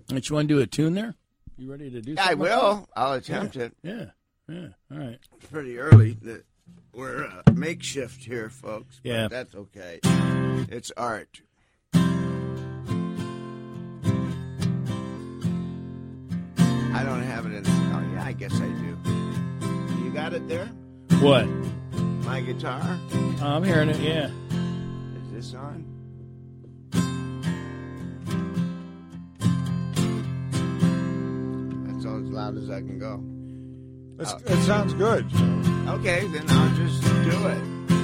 Don't you want to do a tune there? You ready to do something? I will. I'll attempt it. Yeah. All right. It's pretty early. We're makeshift here, folks. But Yeah. that's okay. It's art. I don't have it in. Oh, yeah, I guess I do. You got it there? What? My guitar? Oh, I'm hearing it, yeah. Is this on? That's all as loud as I can go. It sounds good. Okay, then I'll just do it.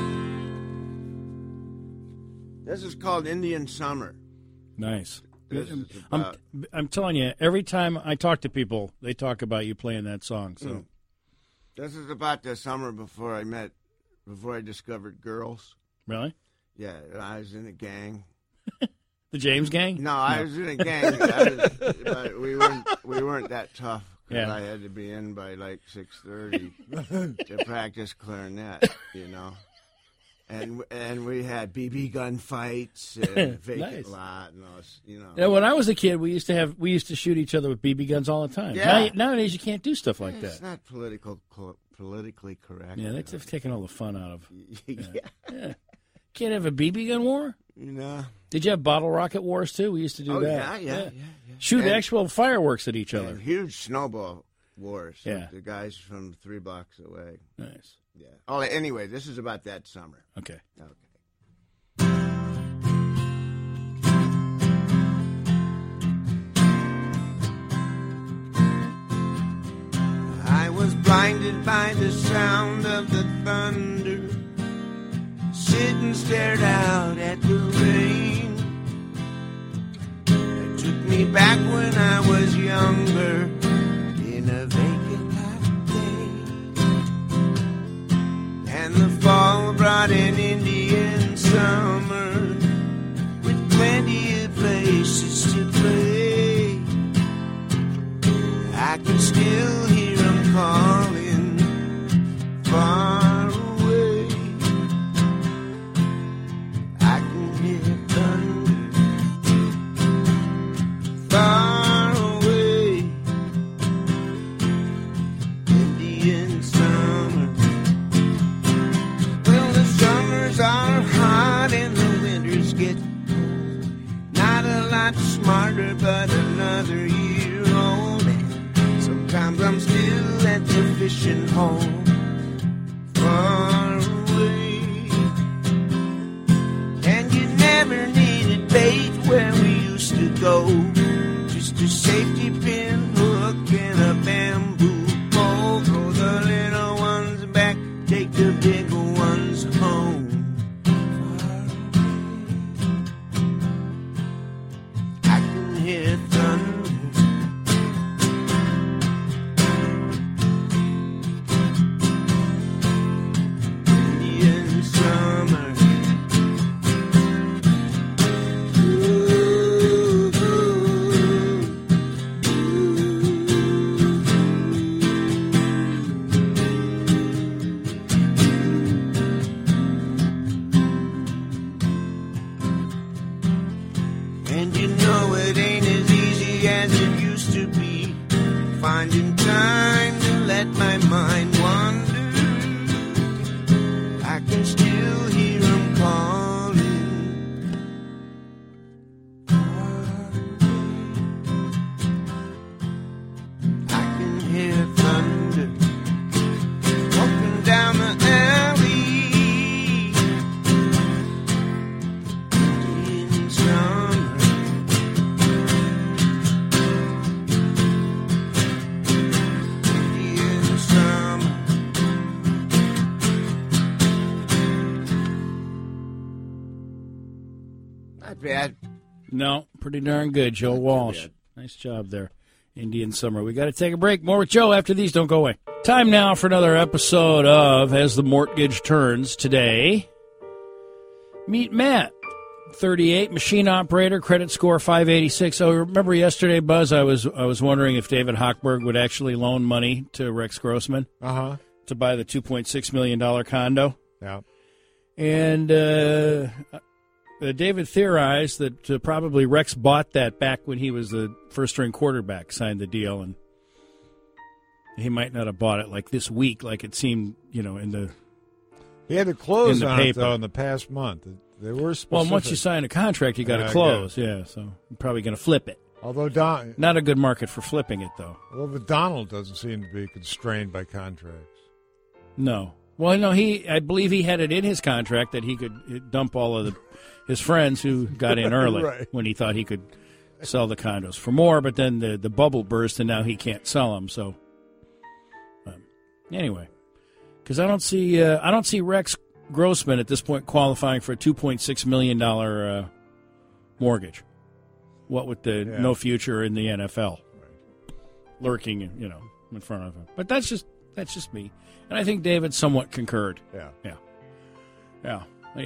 This is called Indian Summer. Nice. This is about- I'm telling you, every time I talk to people, they talk about you playing that song. So This is about the summer before I discovered girls. Really? Yeah, I was in a gang. The James Gang? No, I was in a gang, but we weren't that tough. 'Cause Yeah. I had to be in by like 6:30 to practice clarinet, And we had BB gun fights and vacant Nice. lot and all this, Yeah, when I was a kid, we used to shoot each other with BB guns all the time. Yeah. Nowadays, you can't do stuff like It's that. not politically correct. Yeah, they've taken all the fun out of. Yeah. Can't have a BB gun war. Did you have bottle rocket wars too? We used to do that. Yeah. Shoot And- actual fireworks at each And other. huge snowball wars. Yeah. With the guys from 3 blocks away. Nice. Yeah. Oh, anyway, this is about that summer. Okay. I was blinded by the sound of the thunder. Sit and stared out at the rain. It took me back when I was younger in a vacant lot day. And the fall brought an Indian summer with plenty of places to play. I can still hear them calling far away. I can hear thunder far away. Indian summer. Well, the summers are hot and the winters get cold. Not a lot smarter, but another year old. Sometimes I'm still at the fishing hole, far away. And you never needed bait where we used to go. Just a safety pin, hook, and a bamboo pole. Throw the little ones back, take the big ones home. I can hear thunder. Indian summer. And you know it ain't as easy as it used to be. Finding time to let my mind wander. I can still hear them calling. I can hear thunder walking down the alley. In summer. In summer. Not bad. No, pretty darn good, Joe Walsh. Nice job there. Indian Summer. We got to take a break. More with Joe after these. Don't go away. Time now for another episode of As the Mortgage Turns. Today, meet Matt, 38, machine operator, credit score 586. Oh, remember yesterday, Buzz, I was wondering if David Hochberg would actually loan money to Rex Grossman to buy the $2.6 million condo. Yeah. And David theorized that probably Rex bought that back when he was the first-string quarterback, signed the deal, and he might not have bought it like this week, like it seemed, in the He had to close in the on paper. it, though, in the past month. They were specific. Well, once you sign a contract, you got to Yeah, I close. Yeah, so you're probably going to flip it. Although Not a good market for flipping it, though. but Donald doesn't seem to be constrained by contracts. No. Well, no, I believe he had it in his contract that he could dump all of his friends who got in early Right. when he thought he could sell the condos for more, but then the bubble burst and now he can't sell them. So anyway, because I don't see Rex Grossman at this point qualifying for a $2.6 million mortgage. What with the no future in the NFL lurking, in front of him. But that's just me, and I think David somewhat concurred. Yeah.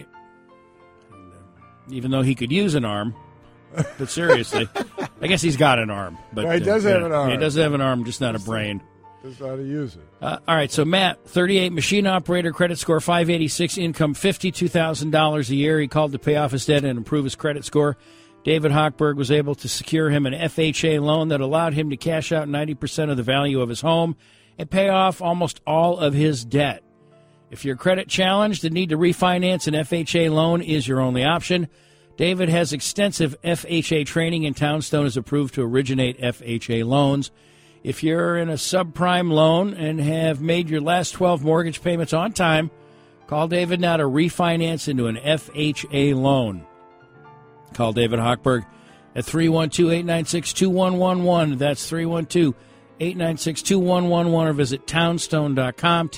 Even though he could use an arm, but seriously, I guess he's got an arm. But Well, he does have an arm. He does have an arm, just not a brain. Just how to use it. All right, so Matt, 38, machine operator, credit score 586, income $52,000 a year. He called to pay off his debt and improve his credit score. David Hochberg was able to secure him an FHA loan that allowed him to cash out 90% of the value of his home and pay off almost all of his debt. If you're credit challenged and need to refinance, an FHA loan is your only option. David has extensive FHA training, and Townstone is approved to originate FHA loans. If you're in a subprime loan and have made your last 12 mortgage payments on time, call David now to refinance into an FHA loan. Call David Hochberg at 312-896-2111. That's 312-896-2111, or visit townstone.com,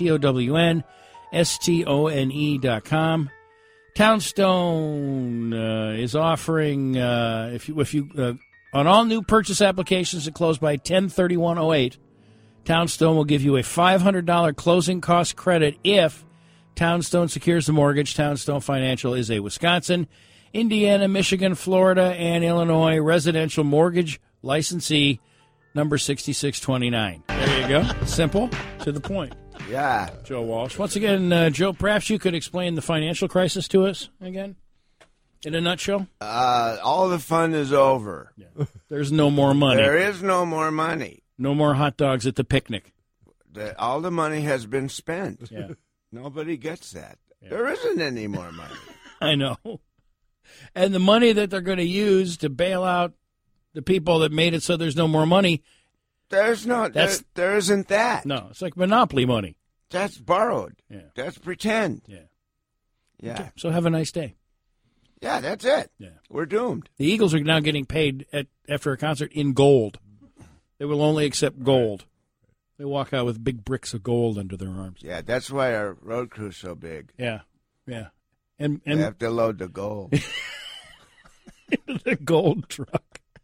TOWNSTONE.com. Townstone is offering, if you on all new purchase applications that close by 10/31/08, Townstone will give you a $500 closing cost credit if Townstone secures the mortgage. Townstone Financial is a Wisconsin, Indiana, Michigan, Florida, and Illinois residential mortgage licensee, number 6629. There you go. Simple, to the point. Yeah. Joe Walsh. Once again, Joe, perhaps you could explain the financial crisis to us again, in a nutshell. All the fun is over. Yeah. There's no more money. There is no more money. No more hot dogs at the picnic. All the money has been spent. Yeah. Nobody gets that. Yeah. There isn't any more money. I know. And the money that they're going to use to bail out the people that made it so there's no more money. There isn't that. No, it's like Monopoly money. That's borrowed. Yeah. That's pretend. Yeah. Yeah. Okay. So have a nice day. Yeah, that's it. Yeah. We're doomed. The Eagles are now getting paid after a concert in gold. They will only accept gold. They walk out with big bricks of gold under their arms. Yeah, that's why our road crew's so big. Yeah. Yeah. And they have to load the gold. The gold truck.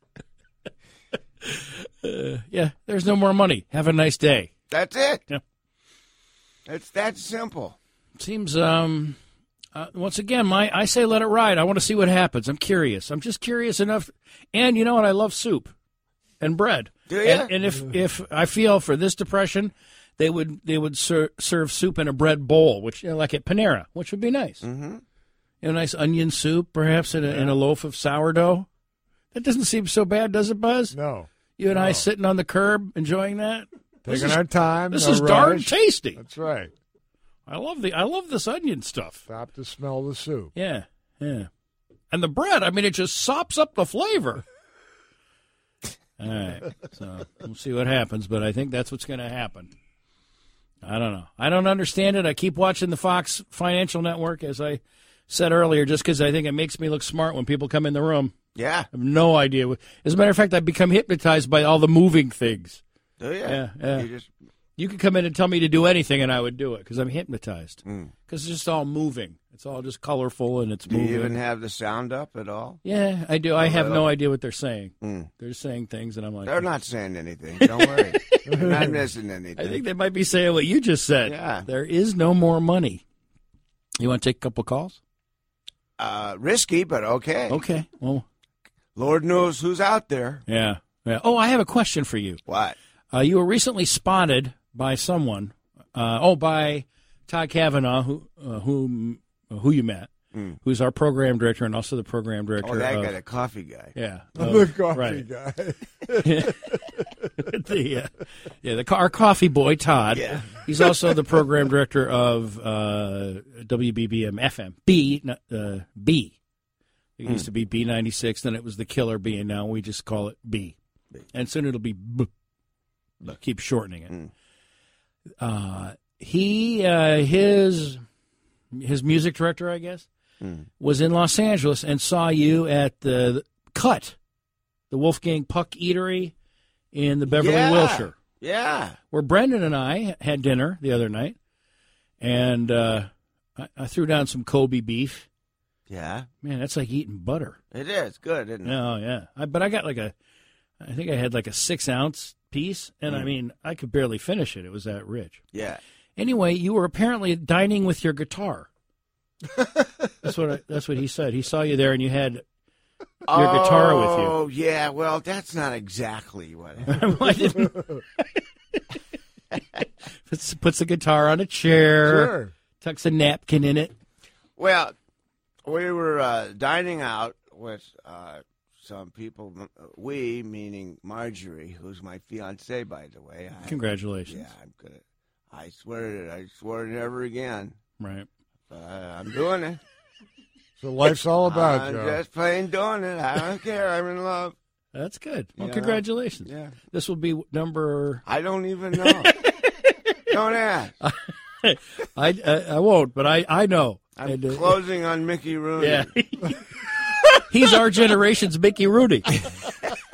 Yeah, there's no more money. Have a nice day. That's it. Yeah. It's that simple. Seems, once again, I say let it ride. I want to see what happens. I'm curious. I'm just curious enough. And you know what? I love soup and bread. Do you? And if I feel for this depression, they would serve soup in a bread bowl, which like at Panera, which would be nice. Mm-hmm. A nice onion soup, perhaps in a loaf of sourdough. That doesn't seem so bad, does it, Buzz? No. You and I sitting on the curb enjoying that. Taking our time. This no is rush. darn tasty. That's right. I love this onion stuff. Stop to smell the soup. Yeah, yeah. And the bread, I mean, it just sops up the flavor. All right, so we'll see what happens, but I think that's what's going to happen. I don't know. I don't understand it. I keep watching the Fox Financial Network, as I said earlier, just because I think it makes me look smart when people come in the room. Yeah. I have no idea. As a matter of fact, I've become hypnotized by all the moving things. Oh, Yeah. You could come in and tell me to do anything, and I would do it because I'm hypnotized. Because it's just all moving. It's all just colorful, and it's Do moving. you even have the sound up at all? Yeah, I do. I have no idea what they're saying. They're saying things, and I'm like... They're not saying anything. Don't worry. They're not missing anything. I think they might be saying what you just said. Yeah. There is no more money. You want to take a couple calls? Risky, but okay. Okay. Well, Lord knows who's out there. yeah. Oh, I have a question for you. What? You were recently spotted by someone, by Todd Kavanaugh, who you met, who's our program director and also the program director. Oh, that of, guy, the coffee guy. Yeah, The coffee right. guy. Our coffee boy Todd. Yeah. He's also the program director of WBBM FM B. It used to be B96, then it was the Killer B, and now we just call it B. And soon it'll be B. Keep shortening it. His music director, I guess, was in Los Angeles and saw you at the Cut, the Wolfgang Puck Eatery in the Beverly Wilshire. Yeah. Where Brendan and I had dinner the other night, and I threw down some Kobe beef. Yeah. Man, that's like eating butter. It is good, isn't it? Oh, yeah. But I got I think I had like a 6-ounce piece, and I mean, I could barely finish it. It was that rich. Yeah. Anyway, you were apparently dining with your guitar. That's what he said. He saw you there, and you had your guitar with you. Oh, yeah. Well, that's not exactly what I didn't. Puts the guitar on a chair, Sure. tucks a napkin in it. Well, we were dining out with some people. We, meaning Marjorie, who's my fiancée, by the way. Congratulations. Yeah, I'm good. I swore never again. Right. I'm doing it. So life's all about, I'm Joe. just plain doing it. I don't care. I'm in love. That's good. Well, Yeah. congratulations. Yeah. This will be number. I don't even know. Don't ask. I won't, but I know. I'm And, closing on Mickey Rooney. Yeah. He's our generation's Mickey Rooney.